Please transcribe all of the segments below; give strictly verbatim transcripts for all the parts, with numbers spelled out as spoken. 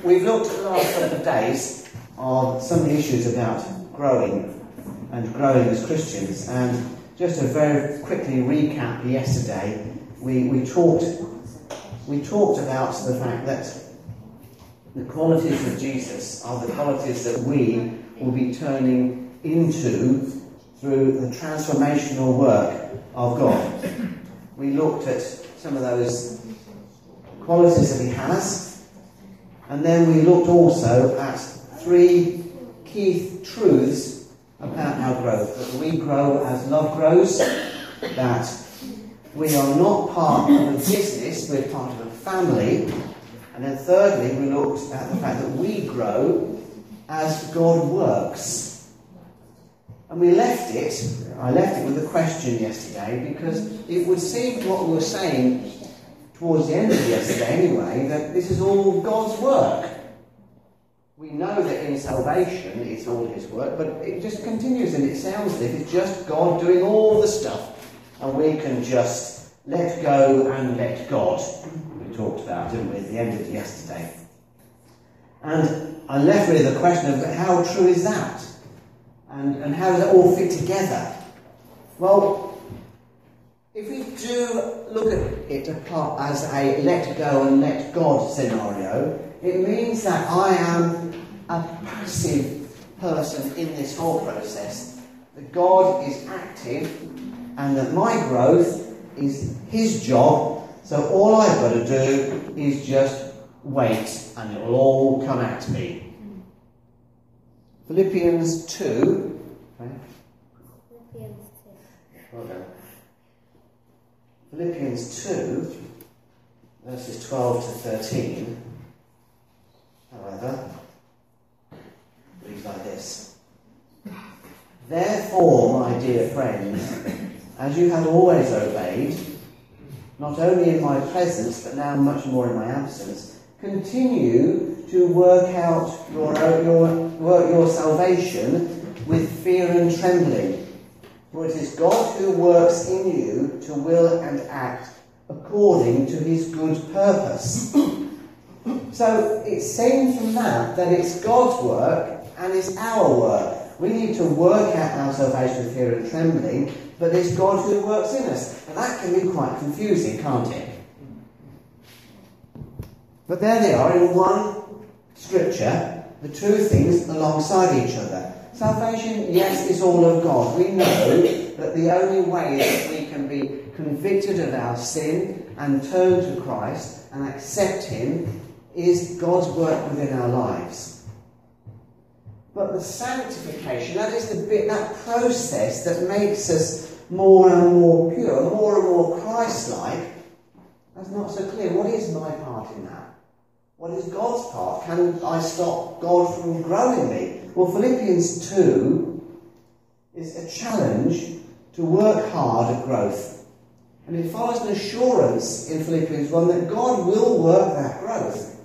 we've looked at the last couple of days of some of the issues about growing and growing as Christians, and just to very quickly recap yesterday, we, we talked we talked about the fact that the qualities of Jesus are the qualities that we will be turning into through the transformational work of God. We looked at some of those qualities that he has, and then we looked also at three key truths about our growth. That we grow as love grows, that we are not part of a business, we're part of a family, and then thirdly we looked at the fact that we grow as God works. And we left it, I left it with a question yesterday, because it would seem from what we were saying towards the end of yesterday anyway, that this is all God's work. We know that in salvation it's all his work, but it just continues, and it sounds as if it's just God doing all the stuff, and we can just let go and let God. We talked about, didn't we, at the end of yesterday. And I left with the question of how true is that? And, and how does it all fit together? Well, if we do look at it apart as a let go and let God scenario, it means that I am a passive person in this whole process. That God is active, and that my growth is his job, so all I've got to do is just wait, and it will all come at me. Philippians two. Okay. Philippians two. Well done. Philippians two, verses twelve to thirteen, however, reads like this. Therefore, my dear friends, as you have always obeyed, not only in my presence, but now much more in my absence, continue to work out your, your, work your salvation with fear and trembling. For it is God who works in you to will and act according to his good purpose. So it seems from that that it's God's work and it's our work. We need to work out our salvation with fear and trembling, but it's God who works in us. And that can be quite confusing, can't it? But there they are in one scripture, the two things alongside each other. Salvation, yes, is all of God. We know that the only way that we can be convicted of our sin and turn to Christ and accept him is God's work within our lives. But the sanctification, that is the bit, that process that makes us more and more pure, more and more Christ-like, that's not so clear. What is my part in that? What is God's part? Can I stop God from growing me? Well, Philippians two is a challenge to work hard at growth. And it follows an assurance in Philippians one that God will work that growth.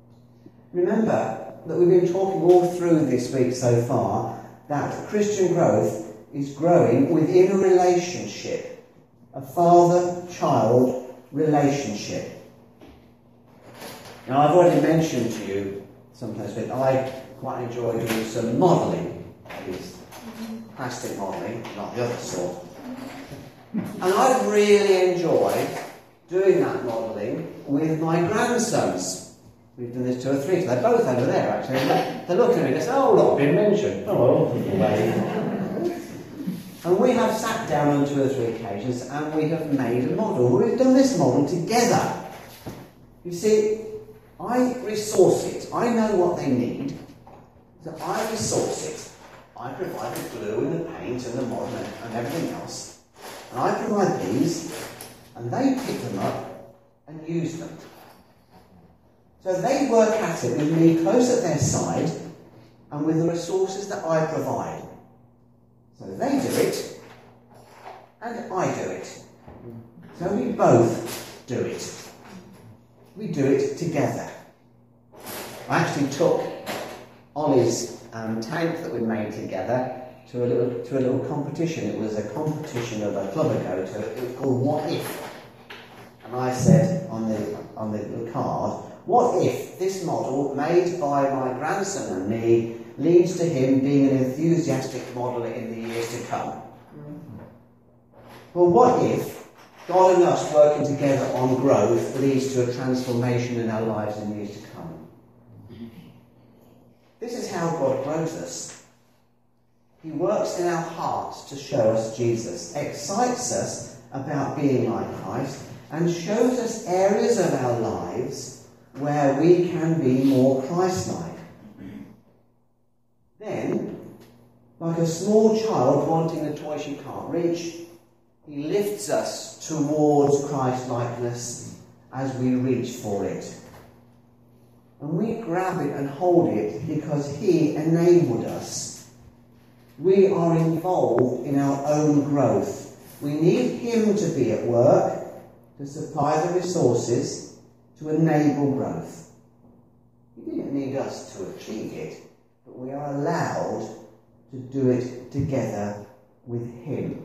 Remember that we've been talking all through this week so far that Christian growth is growing within a relationship, a father-child relationship. Now, I've already mentioned to you sometimes that I quite enjoy doing some modelling, that is plastic modelling, not the other sort. And I've really enjoyed doing that modelling with my grandsons. We've done this two or three, so they're both over there actually. They're looking at me and say, oh look, been mentioned. Oh, well. And we have sat down on two or three occasions and we have made a model. We've done this model together. You see, I resource it. I know what they need. So I resource it. I provide the glue and the paint and the model and everything else. And I provide these, and they pick them up and use them. So they work at it with me close at their side and with the resources that I provide. So they do it, and I do it. So we both do it. We do it together. I actually took Ollie's um, tank that we made together to a little to a little competition. It was a competition of a club I go to. It was called What If? And I said on the on the little card, what if this model, made by my grandson and me, leads to him being an enthusiastic modeler in the years to come? Well, what if God and us working together on growth leads to a transformation in our lives in years to come? This is how God grows us. He works in our hearts to show us Jesus, excites us about being like Christ, and shows us areas of our lives where we can be more Christ-like. Then, like a small child wanting a toy she can't reach, he lifts us towards Christ-likeness as we reach for it. And we grab it and hold it because he enabled us. We are involved in our own growth. We need him to be at work to supply the resources to enable growth. He didn't need us to achieve it, but we are allowed to do it together with him.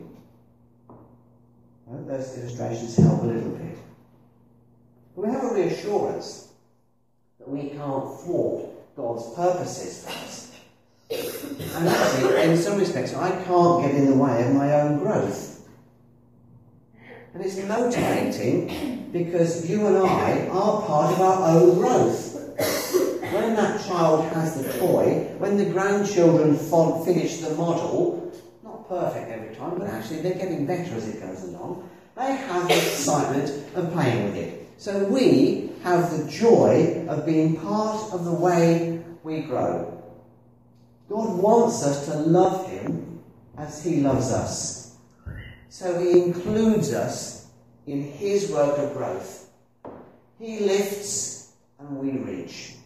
I hope those illustrations help a little bit. But we have a reassurance that we can't thwart God's purposes for us. And actually, in some respects, I can't get in the way of my own growth. And it's motivating because you and I are part of our own growth. When that child has the toy, when the grandchildren finish the model, not perfect every time, but actually they're getting better as it goes along, they have the excitement of playing with it. So we have the joy of being part of the way we grow. God wants us to love him as he loves us. So he includes us in his work of growth. He lifts and we reach.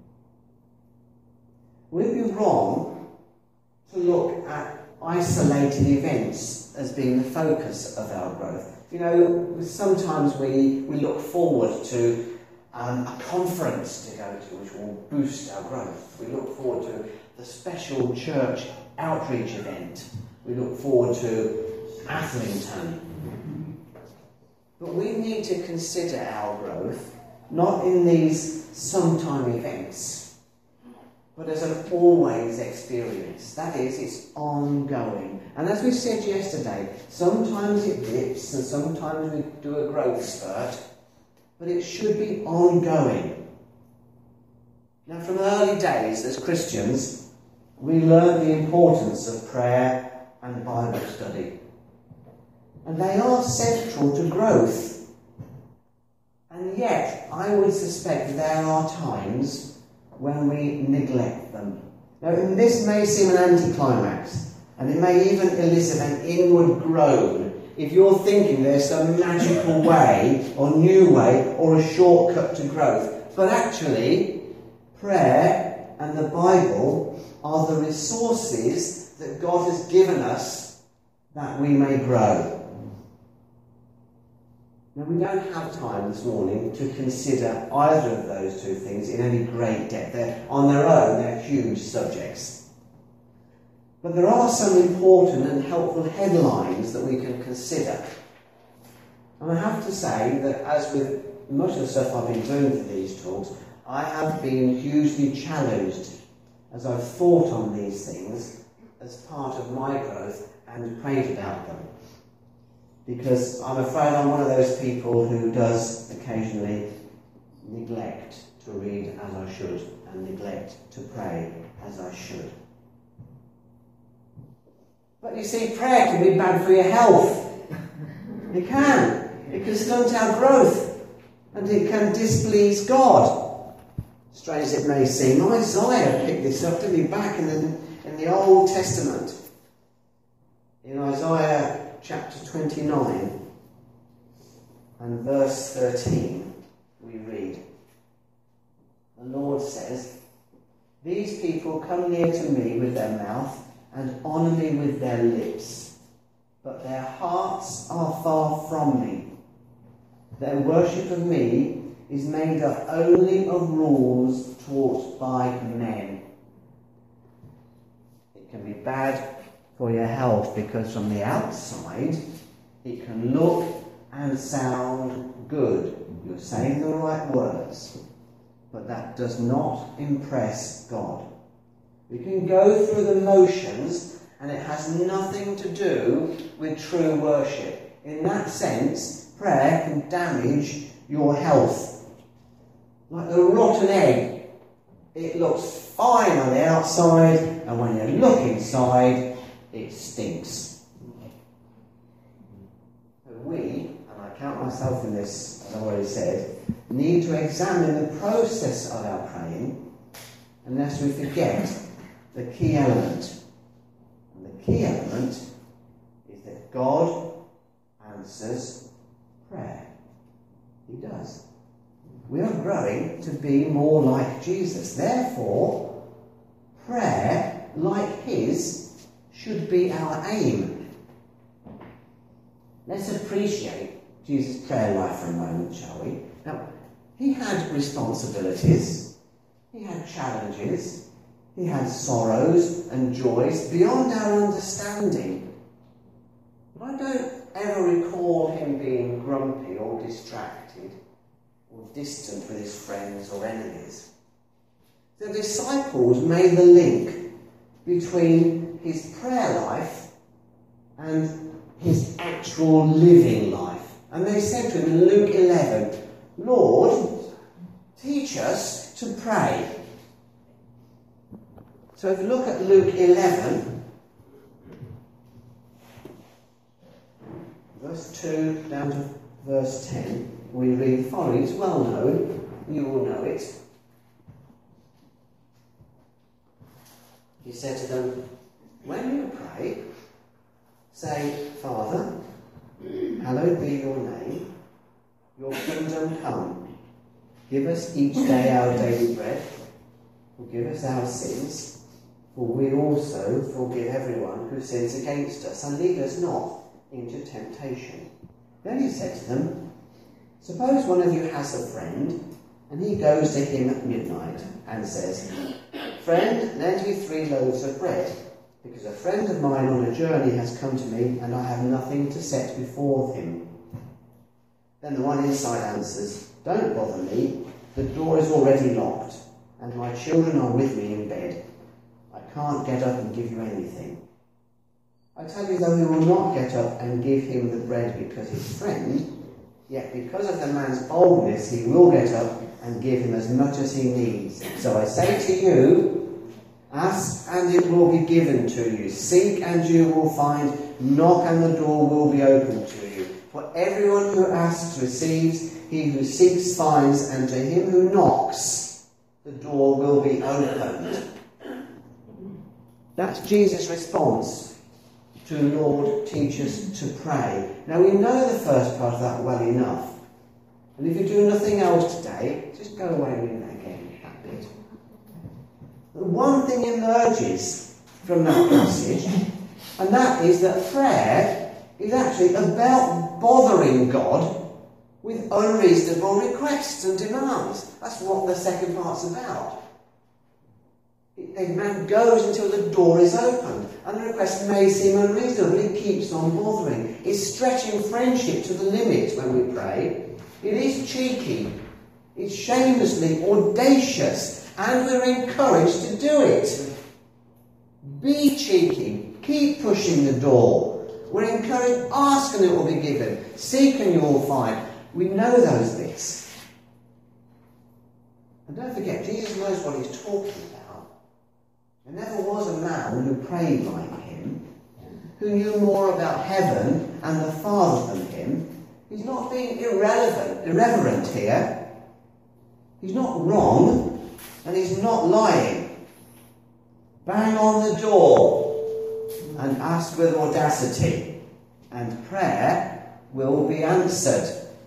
We'd be wrong to look at isolated events as being the focus of our growth. You know, sometimes we, we look forward to um, a conference to go to which will boost our growth. We look forward to the special church outreach event. We look forward to Athlington. But we need to consider our growth not in these sometime events, but as an always experience. That is, it's ongoing. And as we said yesterday, sometimes it dips and sometimes we do a growth spurt, but it should be ongoing. Now, from early days as Christians, we learn the importance of prayer and Bible study. And they are central to growth. And yet, I would suspect there are times when we neglect them. Now, and this may seem an anticlimax, and it may even elicit an inward groan if you're thinking there's some magical way, or new way, or a shortcut to growth. But actually, prayer and the Bible are the resources that God has given us that we may grow. Now, we don't have time this morning to consider either of those two things in any great depth. They're, on their own, they're huge subjects. But there are some important and helpful headlines that we can consider. And I have to say that, as with much of the stuff I've been doing for these talks, I have been hugely challenged as I've thought on these things as part of my growth and prayed about them. Because I'm afraid I'm one of those people who does occasionally neglect to read as I should and neglect to pray as I should. But you see, prayer can be bad for your health. It can. It can stunt our growth. And it can displease God. Strange as it may seem, Isaiah picked this up, didn't he, back in the, in the Old Testament. In Isaiah chapter twenty-nine and verse thirteen, we read, the Lord says, "These people come near to me with their mouth and honour me with their lips, but their hearts are far from me. Their worship of me is made up only of rules taught by men." It can be bad for your health because from the outside it can look and sound good. You're saying the right words. but that does not impress God. We can go through the motions and it has nothing to do with true worship. In that sense, prayer can damage your health. Like a rotten egg, it looks fine on the outside, and when you look inside, it stinks. So we, and I count myself in this, as I already said, need to examine the process of our praying, unless we forget the key element. And the key element is that God answers prayer. He does. We are growing to be more like Jesus. Therefore, prayer like his should be our aim. Let's appreciate Jesus' prayer life for a moment, shall we? Now, he had responsibilities, he had challenges, he had sorrows and joys beyond our understanding. But I don't ever recall him being grumpy or distracted or distant with his friends or enemies. The disciples made the link between his prayer life and his actual living life. And they said to him in Luke eleven, Lord, teach us to pray. So if you look at Luke eleven, verse two down to verse ten, we read the following. It's well known, you will know it. He said to them, when you pray, say, Father, hallowed be your name, your kingdom come. Give us each day our daily bread. Forgive us our sins, for we also forgive everyone who sins against us, and lead us not into temptation. Then he said to them, suppose one of you has a friend, and he goes to him at midnight and says, friend, lend me three loaves of bread, because a friend of mine on a journey has come to me, and I have nothing to set before him. Then the one inside answers, don't bother me, the door is already locked, and my children are with me in bed. I can't get up and give you anything. I tell you, though he will not get up and give him the bread because his friend, yet because of the man's boldness he will get up and give him as much as he needs. So I say to you, ask and it will be given to you. Seek and you will find. Knock and the door will be opened to you. For everyone who asks receives, he who seeks finds, and to him who knocks, the door will be opened. That's Jesus' response to Lord, teach us to pray. Now we know the first part of that well enough. And if you do nothing else today, just go away and read that again, that bit. But one thing emerges from that passage, and that is that prayer is actually about bothering God with unreasonable requests and demands. That's what the second part's about. A man goes until the door is opened, and the request may seem unreasonable, but he keeps on bothering. It's stretching friendship to the limit when we pray. It is cheeky. It's shamelessly audacious, and we're encouraged to do it. Be cheeky. Keep pushing the door. We're encouraged, ask and it will be given. Seek and you will find. We know those bits. And don't forget, Jesus knows what he's talking about. There never was a man who prayed like him, who knew more about heaven and the Father than him. He's not being irrelevant, irreverent here. He's not wrong, and he's not lying. Bang on the door and ask with audacity, and prayer will be answered.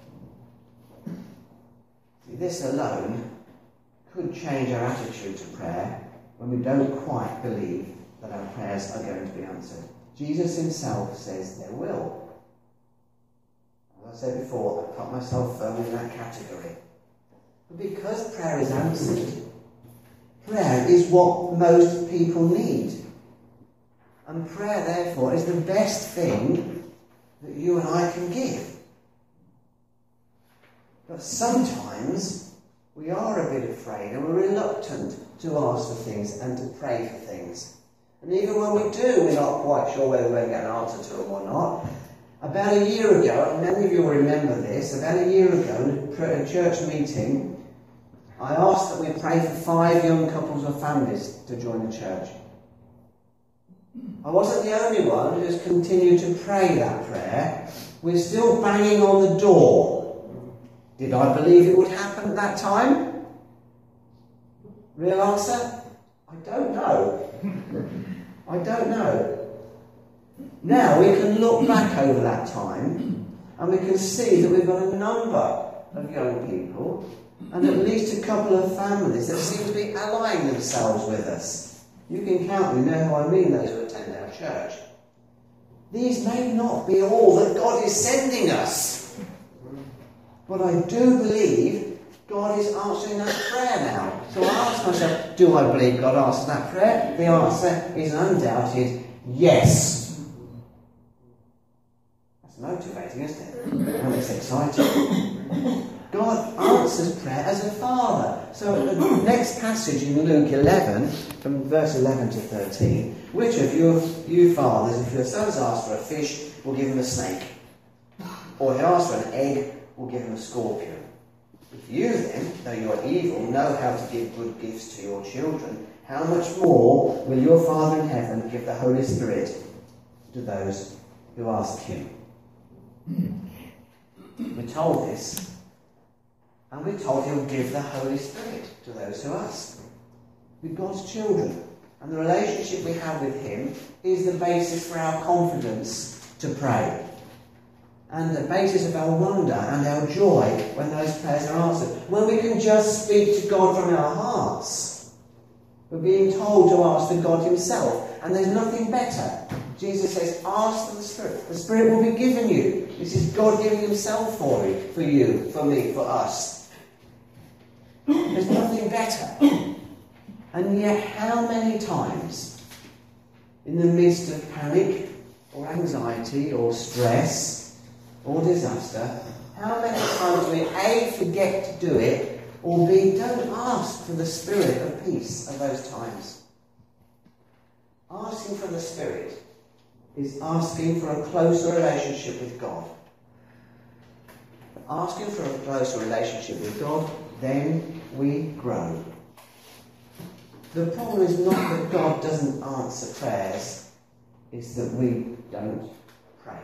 See, this alone could change our attitude to prayer when we don't quite believe that our prayers are going to be answered. Jesus himself says there will. As I said before, I put myself firmly in that category. But because prayer is answered, prayer is what most people need. And prayer, therefore, is the best thing that you and I can give. But sometimes we are a bit afraid and we're reluctant to ask for things and to pray for things. And even when we do, we're not quite sure whether we're going to get an answer to them or not. About a year ago, and many of you will remember this, about a year ago in a church meeting, I asked that we pray for five young couples or families to join the church. I wasn't the only one who's continued to pray that prayer. We're still banging on the door. Did I believe it would happen at that time? Real answer? I don't know. I don't know. Now we can look back over that time and we can see that we've got a number of young people and at least a couple of families that seem to be allying themselves with us. You can count, you know who I mean, those who attend our church. These may not be all that God is sending us. But I do believe God is answering that prayer now. So I ask myself, do I believe God answers that prayer? The answer is an undoubted yes. That's motivating, isn't it? And it's exciting. God answers prayer as a father. So the next passage in Luke eleven, from verse eleven to thirteen, which of you, you fathers, if your sons ask for a fish, will give him a snake? Or if he asks for an egg, will give him a scorpion? If you then, though you are evil, know how to give good gifts to your children, how much more will your Father in heaven give the Holy Spirit to those who ask him? We're told this. And we're told he'll give the Holy Spirit to those who ask. We're God's children. And the relationship we have with him is the basis for our confidence to pray. And the basis of our wonder and our joy when those prayers are answered. When we can just speak to God from our hearts. We're being told to ask the God himself. And there's nothing better. Jesus says, ask for the Spirit. The Spirit will be given you. This is God giving himself for you, for you, for me, for us. There's nothing better. And yet, how many times, in the midst of panic, or anxiety, or stress, or disaster, how many times do we A, forget to do it, or B, don't ask for the Spirit of peace at those times? Asking for the Spirit is asking for a closer relationship with God. Asking for a closer relationship with God, then we grow. The problem is not that God doesn't answer prayers, it's that we don't pray.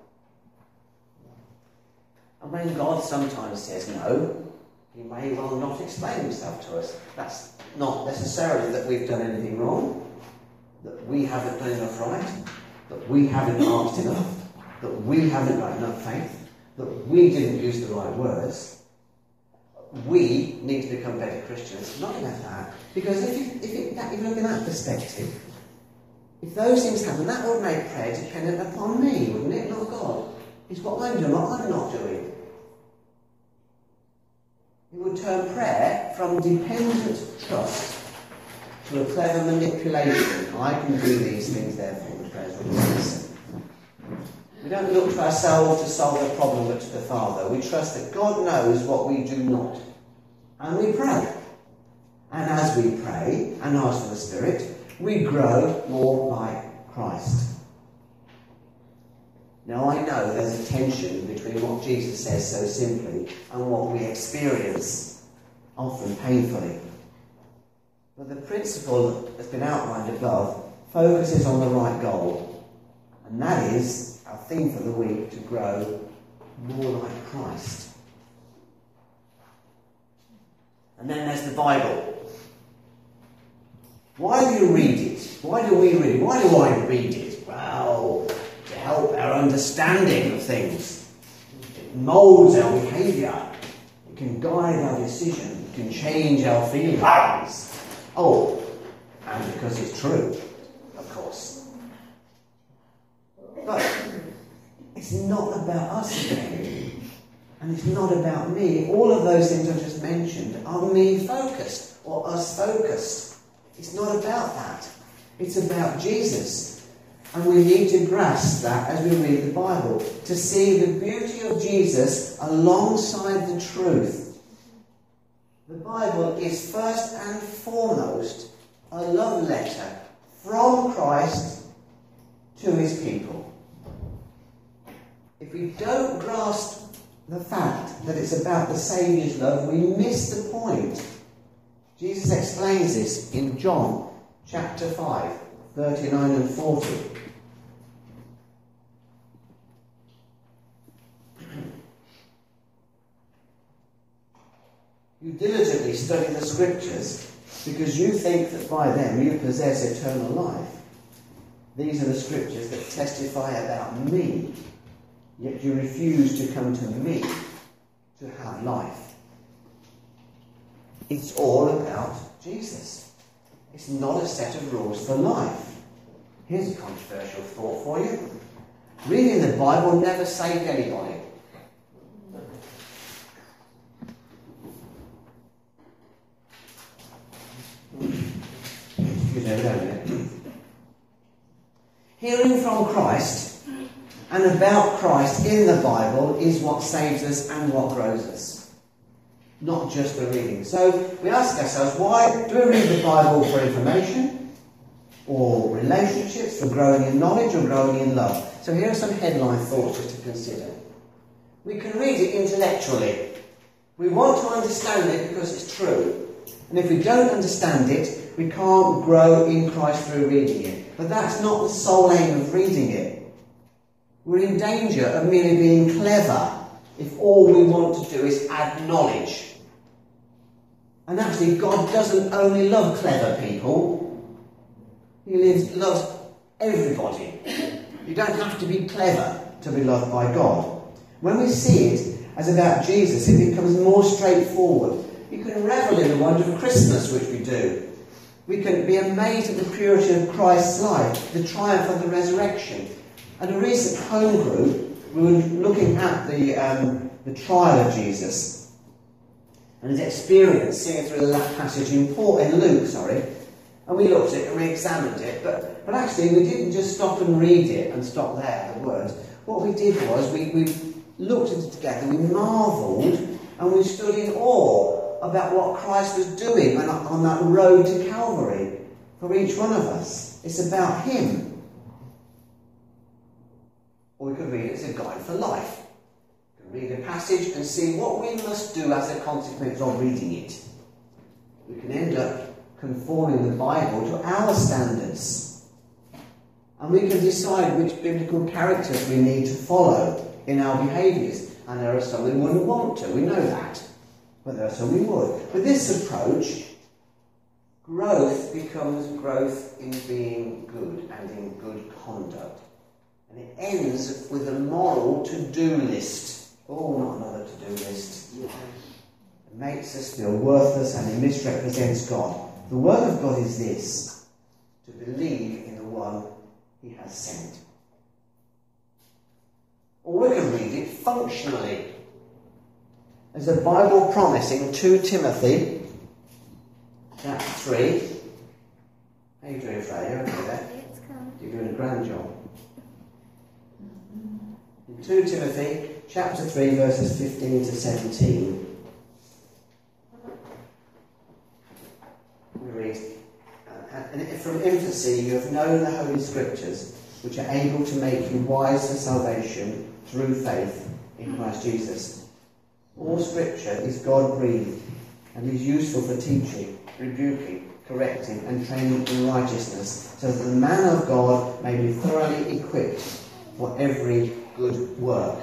And when God sometimes says no, he may well not explain himself to us. That's not necessarily that we've done anything wrong, that we haven't done enough right, that we haven't asked enough, that we haven't got enough faith, that we didn't use the right words. We need to become better Christians. Not about that. Because if you, if, it, that, if you look at that perspective, if those things happen, that would make prayer dependent upon me, wouldn't it? Not God. It's what I'm doing, what I'm not doing. It would turn prayer from dependent trust to a clever manipulation. I can do these things, therefore the prayers will listen. We don't look to ourselves to solve the problem, but to the Father. We trust that God knows what we do not. And we pray. And as we pray and ask for the Spirit, we grow more like Christ. Now I know there's a tension between what Jesus says so simply and what we experience, often painfully. But the principle that's been outlined above focuses on the right goal. And that is our theme for the week, to grow more like Christ. And then there's the Bible. Why do you read it? Why do we read it? Why do I read it? Well, to help our understanding of things. It moulds our behaviour. It can guide our decision. It can change our feelings. Oh, and because it's true, of course. But it's not about us again. And it's not about me. All of those things I've just mentioned are me-focused or us-focused. It's not about that. It's about Jesus. And we need to grasp that as we read the Bible, to see the beauty of Jesus alongside the truth The Bible is first and foremost a love letter from Christ to his people. If we don't grasp the fact that it's about the Saviour's love, we miss the point. Jesus explains this in John chapter five, thirty-nine and forty. You diligently study the Scriptures because you think that by them you possess eternal life. These are the Scriptures that testify about me, yet you refuse to come to me to have life. It's all about Jesus. It's not a set of rules for life. Here's a controversial thought for you. Reading the Bible never saved anybody. You never know yet. Hearing from Christ and about Christ in the Bible is what saves us and what grows us. Not just the reading. So we ask ourselves, why do we read the Bible? For information, or relationships, for growing in knowledge, or growing in love? So here are some headline thoughts just to consider. We can read it intellectually. We want to understand it because it's true. And if we don't understand it, we can't grow in Christ through reading it. But that's not the sole aim of reading it. We're in danger of merely being clever if all we want to do is add knowledge. And actually, God doesn't only love clever people. He lives, loves everybody. You don't have to be clever to be loved by God. When we see it as about Jesus, it becomes more straightforward. You can revel in the wonder of Christmas, which we do. We can be amazed at the purity of Christ's life, the triumph of the resurrection. At a recent home group, we were looking at the, um, the trial of Jesus and his experience, seeing through the passage in, Paul, in Luke, sorry. And we looked at it and we examined it, but, but actually we didn't just stop and read it and stop there, the words. What we did was we, we looked at it together, we marvelled, and we stood in awe about what Christ was doing on, on that road to Calvary for each one of us. It's about him. Or we could read it as a guide for life. We could read a passage and see what we must do as a consequence of reading it. We can end up conforming the Bible to our standards. And we can decide which biblical characters we need to follow in our behaviours. And there are some we wouldn't want to, we know that. But there are some we would. With this approach, growth becomes growth in being good and in good conduct. And it ends with a moral to-do list. Oh, not another to-do list. It makes us feel worthless and it misrepresents God. The word of God is this: to believe in the one he has sent. Or we can read it functionally. There's a Bible promise in Second Timothy, chapter three. How are you doing, Freya? Okay there? You're doing a grand job. In Second Timothy, chapter three, verses fifteen to seventeen. We read, uh, and from infancy you have known the Holy Scriptures, which are able to make you wise for salvation through faith in Christ Jesus. All Scripture is God-breathed and is useful for teaching, rebuking, correcting and training in righteousness, so that the man of God may be thoroughly equipped for every good work.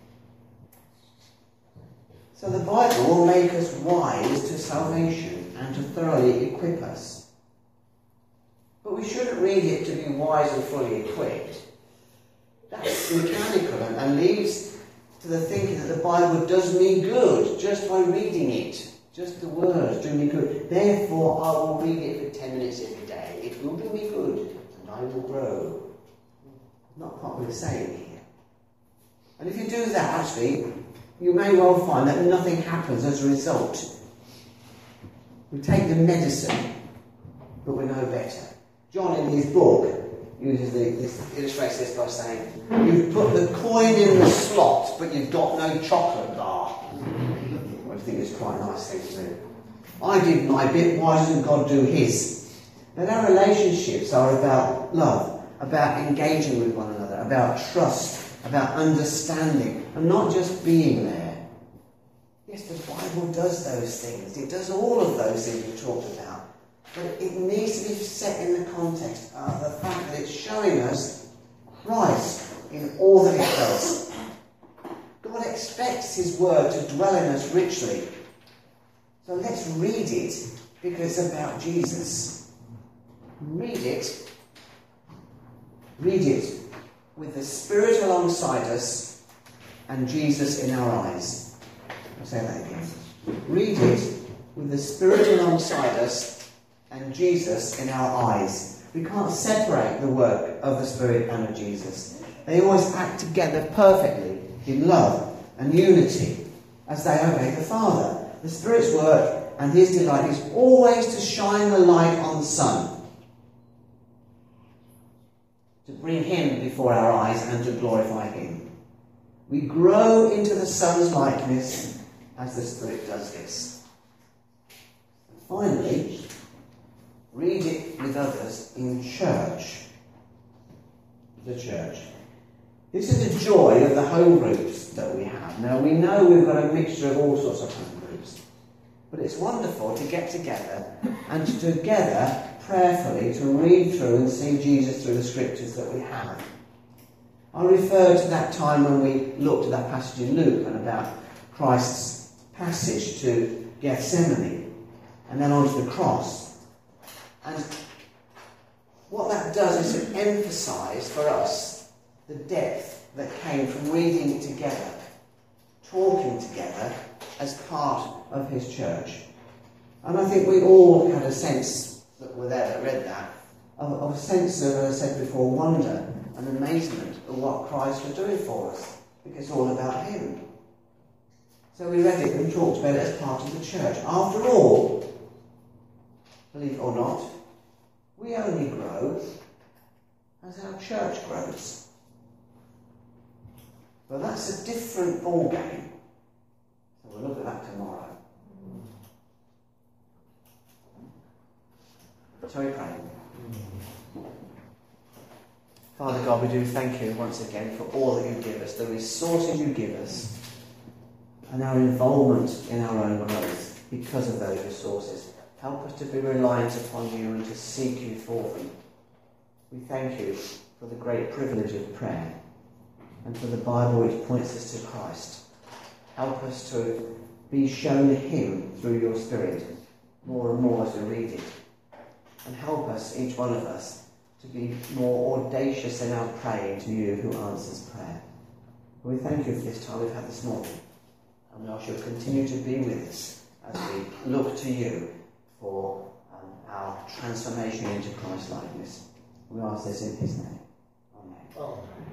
So the Bible will make us wise to salvation and to thoroughly equip us. But we shouldn't read it to be wise and fully equipped. That's mechanical and, and leads to the thinking that the Bible does me good just by reading it. Just the words do me good. Therefore I will read it for ten minutes every day. It will do me good and I will grow. Not quite what we're saying here. And if you do that, actually, you may well find that nothing happens as a result. We take the medicine, but we know better. John, in his book, uses the, this, illustrates this by saying, you've put the coin in the slot, but you've got no chocolate bar. I think it's quite a nice thing to do. I did my bit, why doesn't God do his? But our relationships are about love, about engaging with one another, about trust, about understanding, and not just being there. Yes, the Bible does those things. It does all of those things we talked about. But it needs to be set in the context of the fact that it's showing us Christ in all that it does. God expects his word to dwell in us richly. So let's read it because it's about Jesus. Read it. Read it with the Spirit alongside us and Jesus in our eyes. I'll say that again. Read it with the Spirit alongside us and Jesus in our eyes. We can't separate the work of the Spirit and of Jesus. They always act together perfectly in love and unity as they obey the Father. The Spirit's work and his delight is always to shine the light on the Son, to bring him before our eyes and to glorify him. We grow into the Son's likeness as the Spirit does this. And finally, read it with others in church. The church. This is the joy of the home groups that we have. Now, we know we've got a mixture of all sorts of home groups. But it's wonderful to get together and to together, prayerfully, to read through and see Jesus through the scriptures that we have. I refer to that time when we looked at that passage in Luke and about Christ's passage to Gethsemane and then onto the cross. And what that does is to emphasise for us the depth that came from reading it together, talking together as part of his church. And I think we all had a sense that were there that read that, of, of a sense of, as I said before, wonder and amazement at what Christ was doing for us, because it's all about him. So we read it and talked about it as part of the church. After all, believe it or not, we only grow as our church grows. But that's a different ball game. So we'll look at that tomorrow. Shall we pray? Father God, we do thank you once again for all that you give us, the resources you give us, and our involvement in our own growth because of those resources. Help us to be reliant upon you and to seek you for them. We thank you for the great privilege of prayer and for the Bible which points us to Christ. Help us to be shown him through your Spirit more and more as we read it. And help us, each one of us, to be more audacious in our praying to you who answers prayer. We thank you for this time we've had this morning. And we ask you to continue to be with us as we look to you for um, our transformation into Christ likeness. We ask this in his name. Amen. Amen.